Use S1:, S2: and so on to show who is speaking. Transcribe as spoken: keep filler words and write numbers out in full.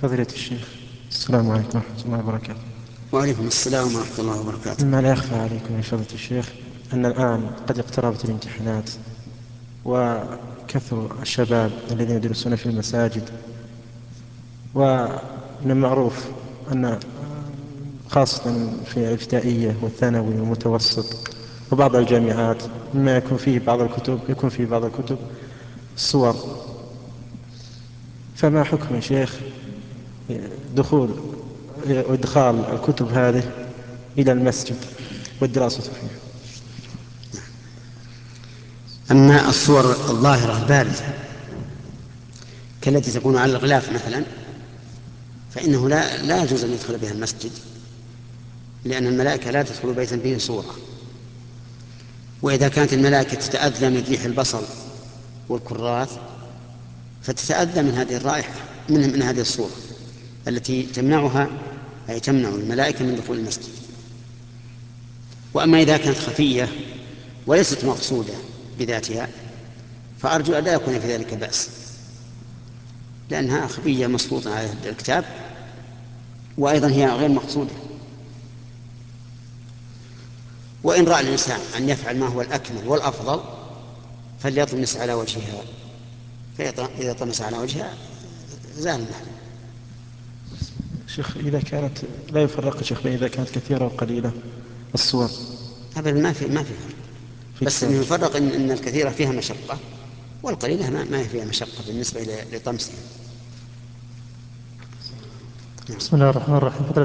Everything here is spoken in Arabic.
S1: فضيلة الشيخ، السلام عليكم ورحمة الله وبركاته.
S2: وعليكم السلام ورحمة الله وبركاته.
S1: مما لا يخفى عليكم يا فضيلة الشيخ أن الآن قد اقتربت الامتحانات، وكثر الشباب الذين يدرسون في المساجد، ومن المعروف أن خاصة في الابتدائية والثانوي والمتوسط وبعض الجامعات مما يكون فيه بعض الكتب يكون فيه بعض الكتب الصور. فما حكم يا شيخ دخول وإدخال الكتب هذه إلى المسجد والدراسة فيه؟
S2: أما الصور الظاهرة البارزة كالتي تكون على الغلاف مثلا فإنه لا لا يجوز أن يدخل بها المسجد، لأن الملائكة لا تدخل بيتا فيه صورة. وإذا كانت الملائكة تتأذى من ريح البصل والكراث فتتأذى من هذه الرائحة من, من هذه الصورة التي تمنعها، أي تمنع الملائكة من دخول المسجد. وأما إذا كانت خفية وليست مقصودة بذاتها فأرجو أن لا يكون في ذلك بأس، لأنها خفية مسلوطة على الكتاب، وأيضا هي غير مقصودة. وإن رأى الإنسان أن يفعل ما هو الأكمل والأفضل فليطمس على وجهها، فإذا طمس على وجهها زال المحل.
S1: شيخ إذا كانت لا يفرق شيخ بين إذا كانت كثيرة وقليلة الصور
S2: أبدا ما في ما في فرق،
S1: في
S2: بس إنه
S1: كتاب.
S2: يفرق إن, إن الكثيرة فيها مشقة والقليلة ما, ما فيها مشقة بالنسبة لطمسها.
S3: بسم الله الرحمن الرحيم.